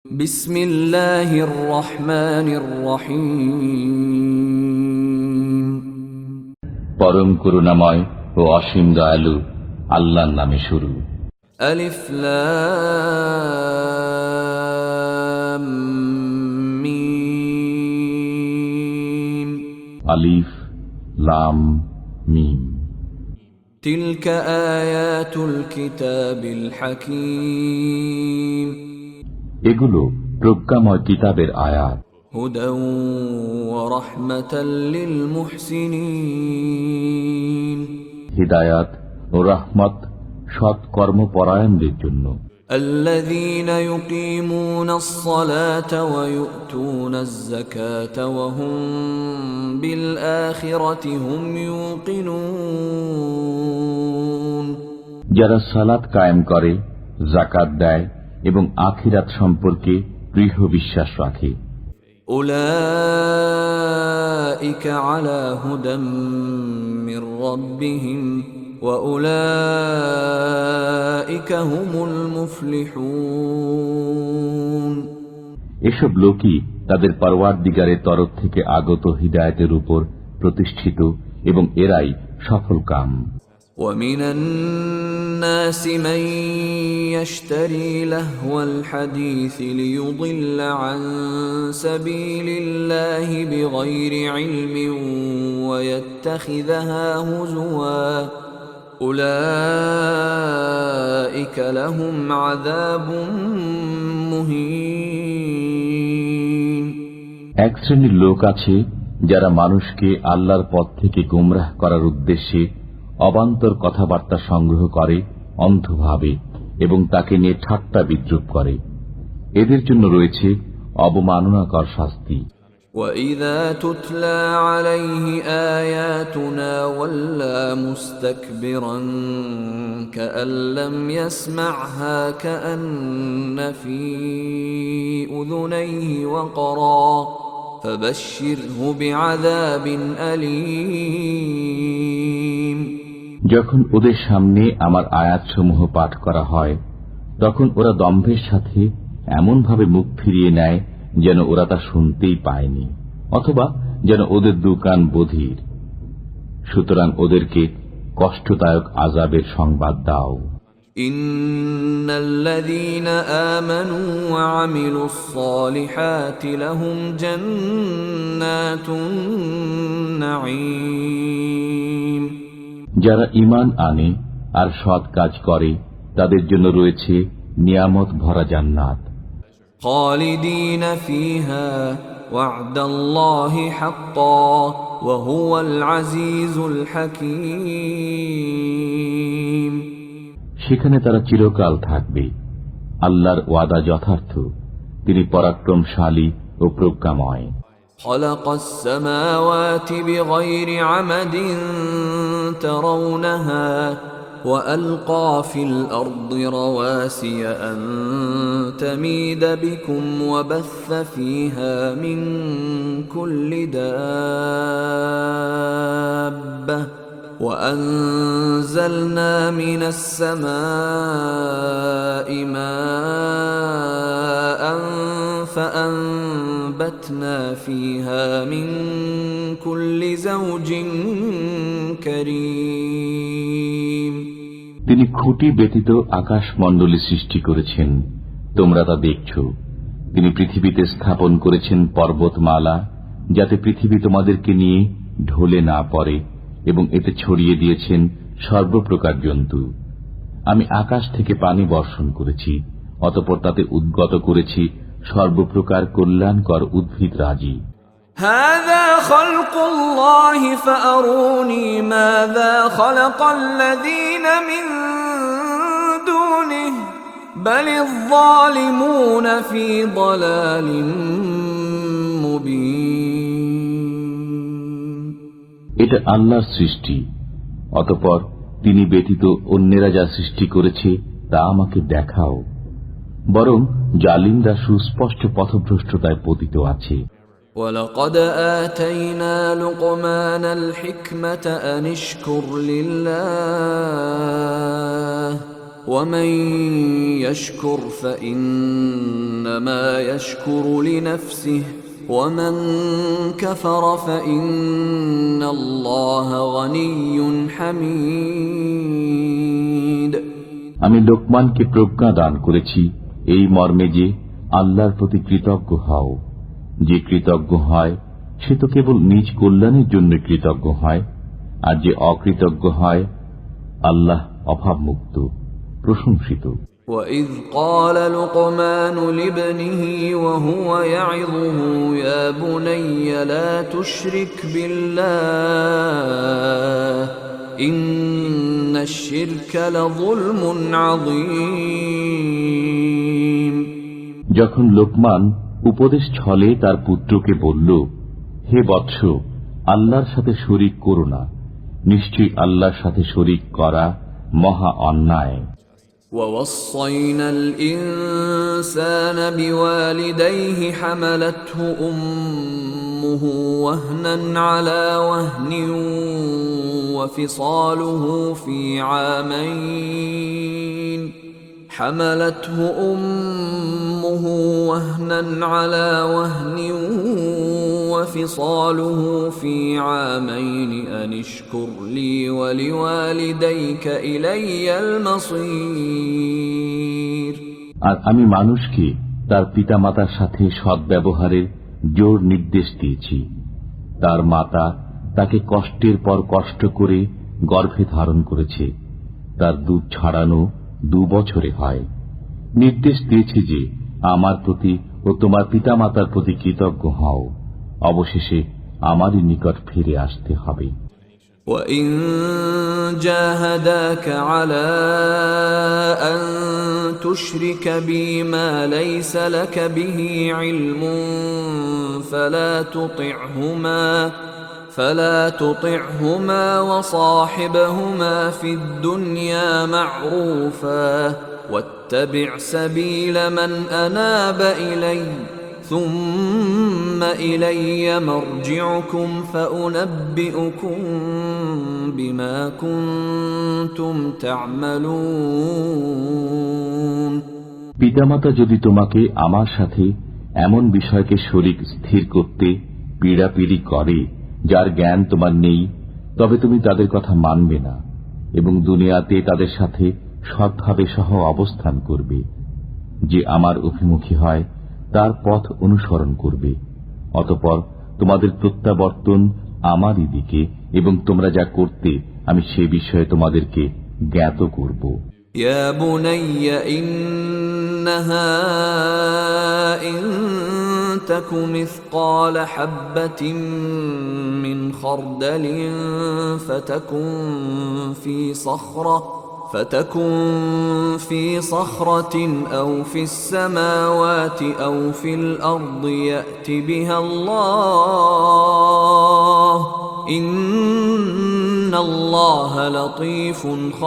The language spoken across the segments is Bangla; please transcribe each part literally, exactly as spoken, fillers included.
বিসমিল্লাহির রহমানির রহিম। পরম করুণাময় ও অসীম দয়ালু আল্লাহর নামে শুরু। আলিফ লাম মিম। আলিফ লাম মিম। তিলকা আয়াতুল কিতাবিল হাকীম। এগুলো প্রজ্ঞাময় কিতাবের আয়াত। হুদাও ওয়া রাহমাতাল লিল মুহসিনিন। হিদায়াত ও রাহমত সৎ কর্মপরায়ণদের জন্য। الذين يقيمون الصلاة ويؤتون الزكاة وهم بالآخرة هم يوقنون। যারা সালাত কায়েম করে, যাকাত দেয় এবং আখিরাত সম্পর্কে দৃঢ় বিশ্বাস রাখে। أولئك على هدى من ربهم وأولئك هم المفلحون। এসব লোকই তাদের পরওয়ারদিগারের তরফ থেকে আগত হিদায়াতের উপর প্রতিষ্ঠিত এবং এরাই সফলকাম। ومن الناس من يشتري لهو الحديث ليضل عن سبيل الله بغير علم ويتخذها هزوا أولئك لهم عذاب مهين। এক শ্রেণীর লোক আছে যারা মানুষকে আল্লাহর পথ থেকে গোমরাহ করার উদ্দেশ্যে অবান্তর কথাবার্তা সংগ্রহ করে অন্ধভাবে এবং তাকে নিয়ে ঠাট্টা বিদ্রুপ করে। এদের জন্য রয়েছে অবমাননাকর শাস্তি। وَإِذَا تُتْلَى عَلَيْهِ آيَاتُنَا وَلَّى مُسْتَكْبِرًا كَأَن لَّمْ يَسْمَعْهَا كَأَنَّ فِي أُذُنَيْهِ وَقْرًا فَبَشِّرْهُ بِعَذَابٍ أَلِيمٍ। যখন ওদের সামনে আমার আয়াতসমূহ পাঠ করা হয় তখন ওরা দম্ভের সাথে এমনভাবে মুখ ফিরিয়ে নেয় যেন ওরা তা শুনতেই পায়নি, অথবা যেন ওদের দুকান বধির। সুতরাং ওদেরকে কষ্টদায়ক আযাবের সংবাদ দাও। ইন্নাল্লাযীনা আমানু ওয়া আমিলুস সালিহাতি লাহুম জান্নাতুন নাঈম। যারা ঈমান আনে আর সৎ কাজ করে তাদের জন্য রয়েছে নিয়ামত ভরা জান্নাত। খালিদিনা ফিহা ওয়া'দাল্লাহি হাক্কান ওয়া হুয়াল আজিজুল হাকীম। সেখানে তারা চিরকাল থাকবে। আল্লাহর ওয়াদা যথার্থ, তিনি পরাক্রমশালী ও প্রজ্ঞাময়। خلق السماوات بغير عمد ترونها وألقى في الأرض رواسي أن تميد بكم وبث فيها من كل دابة وأنزلنا من السماء ماء فأنبتنا فيها من كل زوج كريم। তিনি খুঁটি ব্যতীত আকাশমণ্ডলী সৃষ্টি করেছেন, তোমরা তা দেখছ। তিনি পৃথিবীতে স্থাপন করেছেন পর্বতমালা, যাতে পৃথিবী তোমাদেরকে নিয়ে ঢলে না পড়ে, এবং এতে ছড়িয়ে দিয়েছেন সর্বপ্রকার জন্তু। আমি আকাশ থেকে পানি বর্ষণ করেছি, অতঃপর তাতে উদ্গত করেছি সর্বপ্রকার কল্যাণকর উদ্ভিদ রাজি। হাযা খালকুল্লাহি ফাআরুনি মাযা খালাকাল্লাযীনা মিন দুনিহি বালিয যালিমুনা ফী যালালিম মুবিন। এটা আল্লাহর সৃষ্টি, অতঃপর তিনি ব্যতীত অন্যেরা যা সৃষ্টি করেছে তা আমাকে দেখাও। বরং জালিমরা সুস্পষ্ট পথভ্রষ্টতায় পতিত আছে। وَلَقَدْ آتَيْنَا لُقْمَانَ الْحِكْمَةَ أَنِ اشْكُرْ لِلَّهِ ومن يشكر فإنما يشكر لنفسه ومن كفر فإن الله غني حميد আমি লোকমানকে প্রজ্ঞা দান করেছি এই মর্মে যে আল্লাহর প্রতি কৃতজ্ঞ হও। যে কৃতজ্ঞ হয় সে তো কেবল নিজ কল্যাণের জন্য কৃতজ্ঞ হয়, আর যে অকৃতজ্ঞ হয় আল্লাহ অভাবমুক্ত, প্রশংসিত। وَإِذْ قَالَ لُقْمَانُ لِابْنِهِ وَهُوَ يَعِظُهُ يَا بُنَيَّ لَا تُشْرِكْ بِاللَّهِ إِنَّ الشِّرْكَ لَظُلْمٌ عَظِيمٌ। যখন লোকমান উপদেশ ছলে তার পুত্রকে বলল, হে বৎস, আল্লাহর সাথে শরীক করো না, নিশ্চয়ই আল্লাহর সাথে শরীক করা মহা অন্যায়। وَوَصَّيْنَا الْإِنسَانَ بِوَالِدَيْهِ حَمَلَتْهُ أُمُّهُ وَهْنًا عَلَى وَهْنٍ وَفِصَالُهُ فِي عَامَيْنِ حَمَلَتْهُ أُمُّهُ وَهْنًا عَلَى وَهْنٍ وَفِصَالُهُ فِي عَامَيْنِ أَنِ اشْكُرْ لِي وَلِوَالِدَيْكَ إِلَيَّ الْمَصِيرُ। আর আমি মানুষকে তার পিতামাতার সাথে সদ্ব্যবহারের জোর নির্দেশ দিয়েছি। তার মাতা তাকে কষ্টের পর কষ্ট করে গর্ভে ধারণ করেছে, তার দুধ ছাড়ানো দু বছরে হয়। নির্দেশ দিয়েছে যে আমার প্রতি ও তোমার পিতামাতার প্রতি কৃতজ্ঞ হও, অবশেষে আমারই নিকট ফিরে আসতে হবে। وَإِن جَاهَدَاكَ عَلَىٰ أَن تُشْرِكَ بِي مَا لَيْسَ لَكَ بِهِ عِلْمٌ فَلَا تُطِعْهُمَا فَلَا تُطِعْهُمَا وَصَاحِبْهُمَا فِي الدُّنْيَا مَعْرُوفًا وَاتَّبِعْ سَبِيلَ مَنْ أَنَابَ إِلَيَّ ثُمَّ إِلَيَّ مَرْجِعُكُمْ فَأُنَبِّئُكُم بِمَا كُنتُمْ تَعْمَلُونَ। পিতামাতা যদি তোমাকে আমার সাথে এমন বিষয়কে শরীক স্থির করতে পীড়াপিড়ি করে যার জ্ঞান তোমার নেই, তবে তুমি তাদের কথা মানবে না এবং দুনিয়াতে তাদের সাথে সৎভাবে সহ অবস্থান করবে। যে আমার অভিমুখী হয় তার পথ অনুসরণ করবে, অতঃপর তোমাদের প্রত্যাবর্তন আমারই দিকে এবং তোমরা যা করতে আমি সে বিষয়ে তোমাদেরকে জ্ঞাত করব। يا بني إنها إن تك مثقال حبة من خردل فتكن في صخرة فتكن في صخرة أو في السماوات أو في الأرض يأت بها الله إن الله لطيف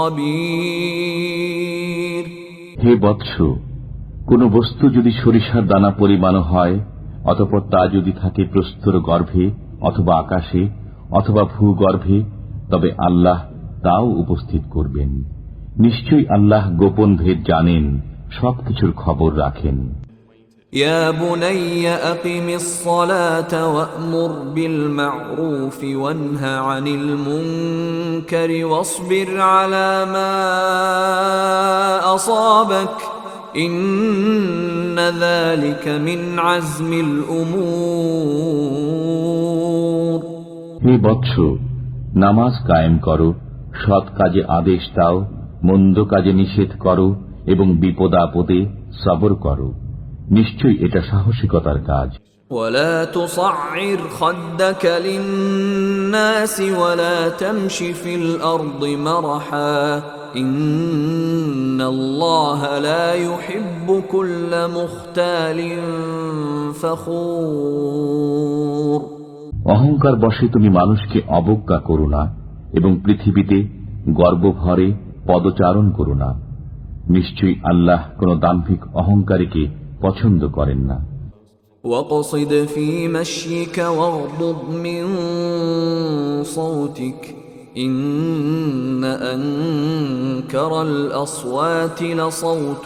خبير। হে বৎস, কোন বস্তু যদি সরিষার দানা পরিমাণ হয়, অতঃপর তা যদি থাকে প্রস্তর গর্ভে অথবা আকাশে অথবা ভূগর্ভে, তবে আল্লাহ তাও উপস্থিত করবেন। নিশ্চয়ই আল্লাহ গোপন ভেদ জানেন, সবকিছুর খবর রাখেন। يا بني أقم الصلاة وأمر بالمعروف وانه عن المنكر واصبر على ما أصابك إن ذلك من عزم الأمور। হে বৎস, নামাজ কায়েম করো, সৎ কাজে আদেশ দাও, মন্দ কাজে নিষেধ করো এবং বিপদ আপদে সবর করো, নিশ্চয়ই এটা সাহসিকতার কাজ। ولا تصعر خدك للناس ولا تمش في الأرض مرحا إن الله لا يحب كل مختال فخور। অহংকার বশে তুমি মানুষকে অবজ্ঞা করো না এবং পৃথিবীতে গর্বভরে পদচারণ করো না, নিশ্চয়ই আল্লাহ কোন দাম্ভিক অহংকারীকে পছন্দ করেন না। واقصد في مشيك واغضض من صوتك إن أنكر الأصوات لصوت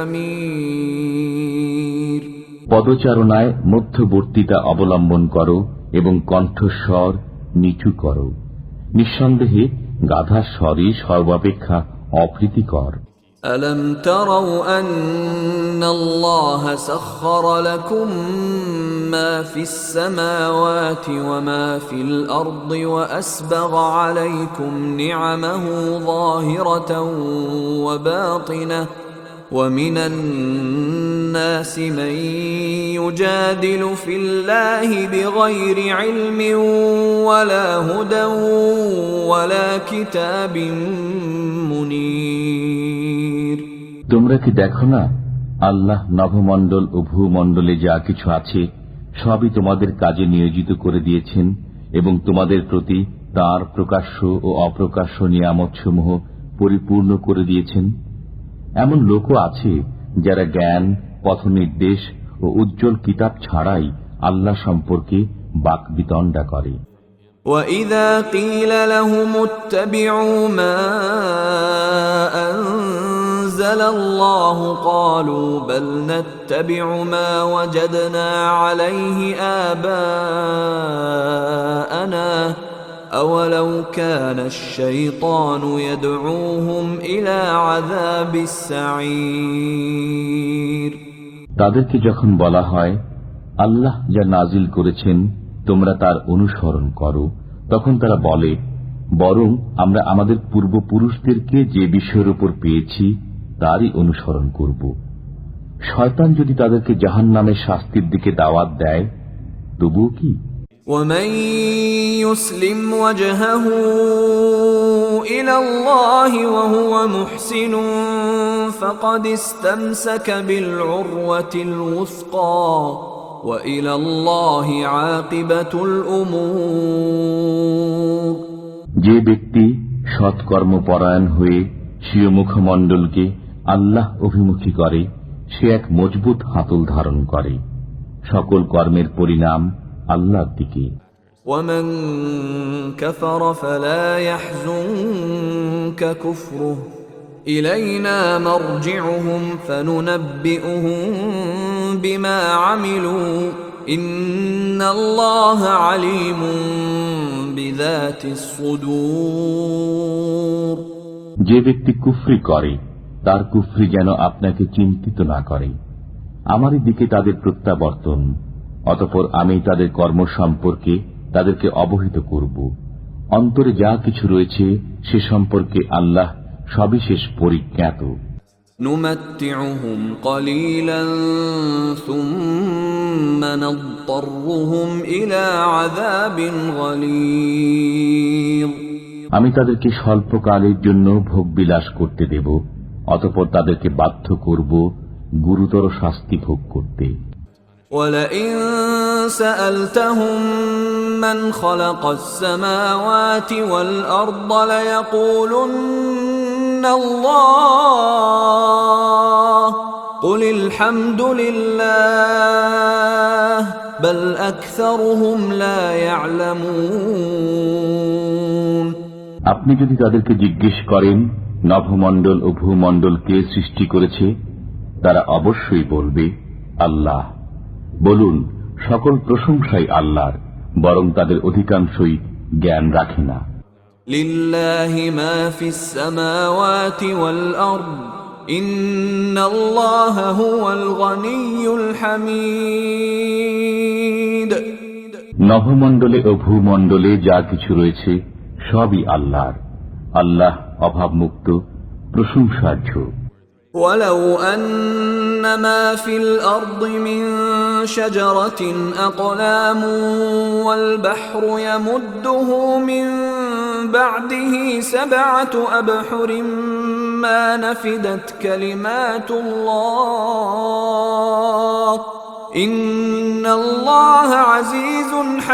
الحمير পদচারণায় মধ্যবর্তিতা অবলম্বন করো এবং কণ্ঠস্বর নিচু করো। নিঃসন্দেহে গাধার স্বরই সর্বাপেক্ষা অপ্রীতিকর। ألم تروا أن الله سخر لكم ما في السماوات وما في الأرض وأسبغ عليكم نعمه ظاهرة وباطنة ومن الناس من يجادل في الله بغير علم ولا هدى ولا كتاب منير তোমরা কি দেখো না, আল্লাহ নভমণ্ডল ও ভূমণ্ডলে যা কিছু আছে সবই তোমাদের কাজে নিয়োজিত করে দিয়েছেন এবং তোমাদের প্রতি তাঁর প্রকাশ্য ও অপ্রকাশ্য নিয়ামতসমূহ পরিপূর্ণ করে দিয়েছেন। এমন লোকও আছে যারা জ্ঞান, পথনির্দেশ ও উজ্জ্বল কিতাব ছাড়াই আল্লাহ সম্পর্কে বাকবিতণ্ডা করে। وَإِذَا قِيلَ لَهُمُ اتَّبِعُوا مَا أَنزَلَ اللَّهُ قَالُوا بَلْ نَتَّبِعُ مَا وَجَدْنَا عَلَيْهِ آبَاءَنَا أَوَلَوْ كَانَ الشَّيْطَانُ يَدْعُوهُمْ إِلَى عَذَابِ السَّعِيرِ তাদেরকে যখন বলা হয়, আল্লাহ যা নাজিল করেছেন তোমরা তার অনুসরণ করো, তখন তারা বলে, বরং আমরা আমাদের পূর্বপুরুষদেরকে যে বিষয়ের উপর পেয়েছি তারই অনুসরণ করব। শয়তান যদি তাদেরকে জাহান্নামের শাস্তির দিকে দাওয়াত দেয়, তবুও কি? وَمَن يُسْلِمْ وَجْهَهُ إِلَى اللَّهِ وَهُوَ مُحْسِنٌ فَقَدِ اسْتَمْسَكَ بِالْعُرْوَةِ الْوُثْقَى وَإِلَى اللَّهِ عَاقِبَةُ الْأُمُورِ যে ব্যক্তি সৎকর্মপরায়ণ হয়ে স্বীয় মুখমণ্ডলকে আল্লাহ অভিমুখী করে, সে এক মজবুত হাতল ধারণ করে। সকল কর্মের পরিণাম আল্লাহর দিকে। وَمَن كَفَرَ فَلَا يَحْزُنكَ كُفْرُهُ إِلَيْنَا مَرْجِعُهُمْ فَنُنَبِّئُهُم بِمَا عَمِلُوا إِنَّ اللَّهَ عَلِيمٌ بِذَاتِ الصُّدُورِ যে ব্যক্তি কুফরি করে তার কুফরি যেন আপনাকে চিন্তিত না করে। আমারই দিকে তাদের প্রত্যাবর্তন, অতঃপর আমি তাদের কর্ম সম্পর্কে তাদেরকে অবহিত করব। অন্তরে যা কিছু রয়েছে সে সম্পর্কে আল্লাহ সবিশেষ পরিজ্ঞাত। نُمَتِّعُهُمْ قَلِيلًا ثُمَّ نَضْطَرُّهُمْ إِلَى عَذَابٍ غَلِيظٍ আমি তাদেরকে স্বল্পকালের জন্য ভোগ বিলাস করতে দেব, অতঃপর তাদেরকে বাধ্য করব গুরুতর শাস্তি ভোগ করতে। وَلَئِن سَأَلْتَهُم مَّنْ خَلَقَ السَّمَاوَاتِ وَالْأَرْضَ لَيَقُولُنَّ اللَّهُ قُلِ الْحَمْدُ لِلَّهِ بَلْ أَكْثَرُهُمْ لَا يَعْلَمُونَ আপনি যদি তাদেরকে জিজ্ঞেস করেন নভমণ্ডল ও ভূমণ্ডল কে সৃষ্টি করেছে, তারা অবশ্যই বলবে আল্লাহ। বলুন, সকল প্রশংসাই আল্লাহর, বরং তাদের অধিকাংশই জ্ঞান রাখে না। লিল্লাহি মা ফিস সামাওয়াতি ওয়াল আরদ ইন্নাল্লাহা হুয়াল গনিয়্যুল হামিদ। নভমণ্ডলে ও ভূমণ্ডলে যা কিছু রয়েছে সবই আল্লাহর। আল্লাহ অভাবমুক্ত, প্রশংসার্হ। ولو أن ما في الأرض من شجرة أقلام والبحر يمده من بعده سبعة أبحر ما نفدت كلمات الله إن الله عزيز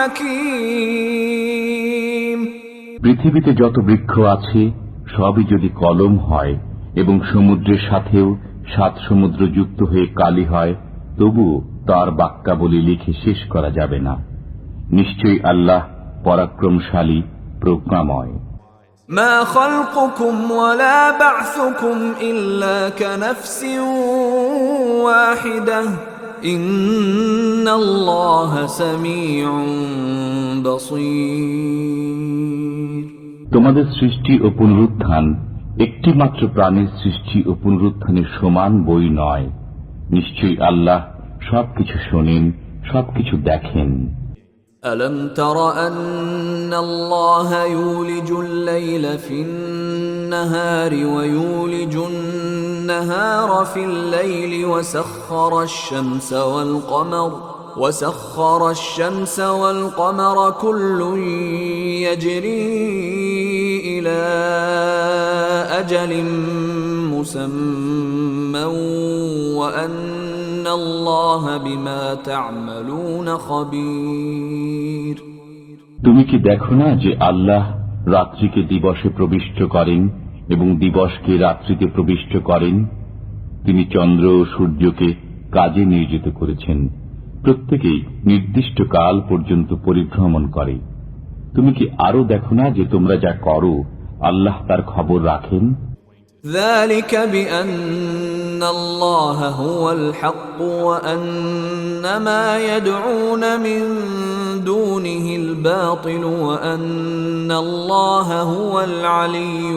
حكيم। পৃথিবীতে যত বৃক্ষ আছে সবই যদি কলম হয় এবং সমুদ্রের সাথেও সাত সমুদ্র যুক্ত হয়ে কালি হয়, তবু তার বাক্যাবলী লিখে শেষ করা যাবে না। নিশ্চয়ই আল্লাহ পরাক্রমশালী, প্রজ্ঞাময়। ما خلقكم ولا بعثكم إلا كنفس واحدة إن الله سميع بصير তোমাদের সৃষ্টি ও পুনরুত্থান একটি মাত্র প্রাণীর সৃষ্টি ও পুনরুত্থানের সমান বই নয়। নিশ্চয়ই আল্লাহ সবকিছু শোনেন, সবকিছু দেখেন। ألم تر أن الله يولج الليل في النهار ويولج النهار في الليل وسخر الشمس والقمر وسخر الشمس والقمر كل يجري إلى أجل مسمى وأن الله بما تعملون خبير তুমি কি দেখো না যে আল্লাহ রাত্রিকে দিবসে প্রবিষ্ট করেন এবং দিবসকে রাত্রিতে প্রবিষ্ট করেন? তিনি চন্দ্র ও সূর্যকে কাজে নিয়োজিত করেছেন, প্রত্যেকেই নির্দিষ্ট কাল পর্যন্ত পরিভ্রমণ করে। তুমি কি আরো দেখো না যে তোমরা যা করো আল্লাহ তার খবর রাখেন? ذلك بأن الله هو الحق وأن ما يدعون من دونه الباطل وأن الله هو العلي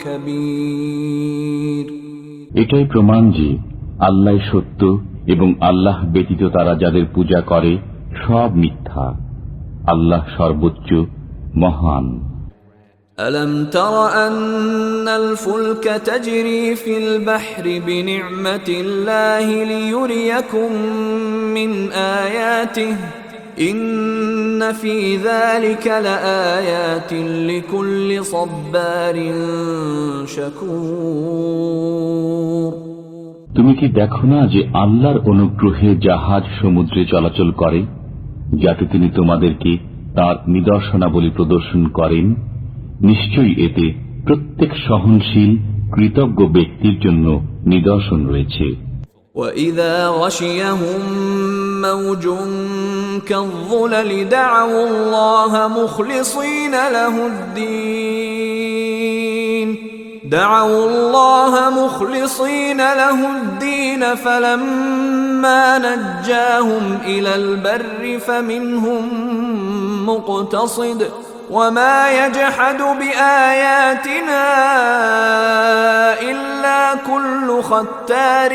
الكبير এটাই প্রমাণ যে আল্লাহ সত্য এবং আল্লাহ ব্যতীত তারা যাদের পূজা করে সব মিথ্যা। আল্লাহ সর্বোচ্চ, মহান। ألم تر أن الفلك تجري في البحر بنعمة الله ليريكم من آياته إن في ذلك لآيات لكل صبار شكور তুমি কি দেখো না যে আল্লাহর অনুগ্রহে জাহাজ সমুদ্রে চলাচল করে, যাতে তিনি তোমাদেরকে তার নিদর্শনাবলী প্রদর্শন করেন? নিশ্চয়ই এতে প্রত্যেক সহনশীল কৃতজ্ঞ ব্যক্তির জন্য নিদর্শন রয়েছে। وَإِذَا غَشِيَهُم مَّوْجٌ كَالظُّلَلِ دَعَوُا اللَّهَ مُخْلِصِينَ لَهُ الدِّينَ دَعَوُا اللَّهَ مُخْلِصِينَ لَهُ الدِّينَ فَلَمَّا نَجَّاهُمْ إِلَى الْبَرِّ فَمِنْهُم مُّقْتَصِدٌ وَمَا يَجْحَدُ بِآيَاتِنَا إِلَّا كُلُّ خَتَّارٍ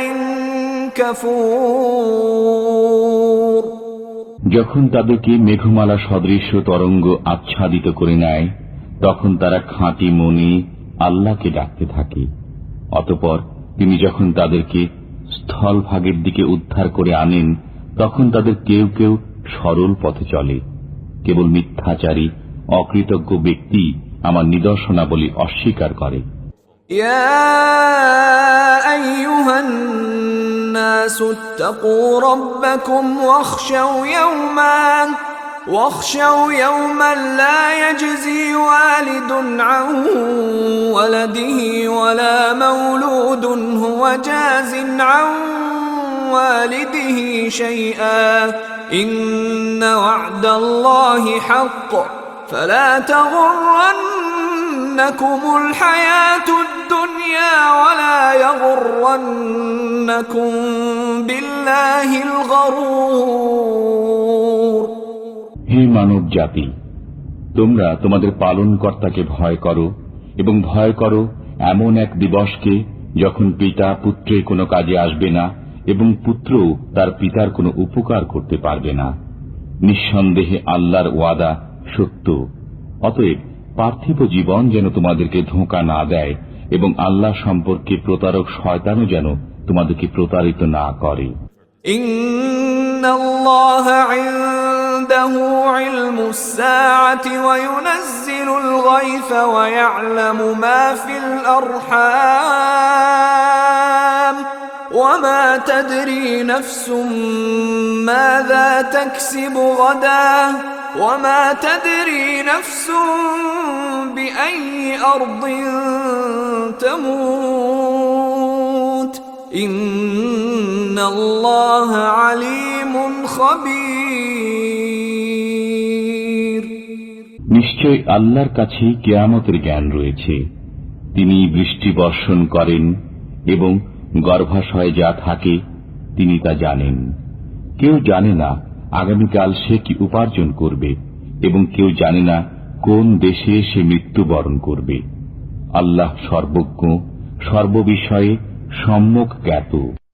كَفُورٍ যখন তাদেরকে মেঘমালা সদৃশ্য তরঙ্গ আচ্ছাদিত করে নেয়, তখন তারা খাঁটি মনে আল্লাহকে ডাকতে থাকে। অতঃপর তিনি যখন তাদেরকে স্থলভাগের দিকে উদ্ধার করে আনেন, তখন তাদের কেউ কেউ সরল পথে চলে। কেবল মিথ্যাচারী অকৃতজ্ঞ ব্যক্তি আমার নিদর্শনাবলী অস্বীকার করে। ইয়া আইয়ুহান নাসু ইত্তাকু রাব্বাকুম ওয়াখশাউ ইয়াওমান ওয়াখশাউ ইয়াওমান লা ইয়াজজি ওয়ালিদুন আন ওয়ালাদিহি ওয়ালা মাওলুদুন হুয়া জাযিন আন ওয়ালিদিহি শাইআ ইন্না ওয়া'দাল্লাহি হাক্ক فلا تغرنكم الحياة الدنيا ولا يغرنكم بالله الغرور হে মানব জাতি, তোমরা তোমাদের পালনকর্তাকে ভয় করো এবং ভয় করো এমন এক দিবসকে যখন পিতা পুত্রের কোনো কাজে আসবে না এবং পুত্র তার পিতার কোনো উপকার করতে পারবে না। নিঃসন্দেহে আল্লাহর ওয়াদা সত্য। অতএব পার্থিব জীবন যেন তোমাদেরকে ধোঁকা না দেয় এবং আল্লাহ সম্পর্কে প্রতারক শয়তানও যেন তোমাদেরকে প্রতারিত না করে। ইন্নাল্লাহা ইনদাহু ইলমুস সাআতি ওয়া ইউনাজ্জিলুল গায়থা ওয়া ইয়া'লামু মা ফিল আরহাম ওয়া মা তাদরি নাফসুম মাযা তাকসিবু গাদা وما تدري نفس بأي أرض تموت إن الله عليم خبير নিশ্চয় আল্লাহর কাছে কিয়ামতের জ্ঞান রয়েছে। তিনি বৃষ্টি বর্ষণ করেন এবং গর্ভাশয়ে যা থাকে তিনি তা জানেন। কেউ জানে না আগামীকাল সে কি উপার্জন করবে, এবং কেউ জানে না কোন দেশে সে মৃত্যুবরণ করবে। আল্লাহ সর্বজ্ঞ, সর্ববিষয়ে সম্যক জ্ঞাত।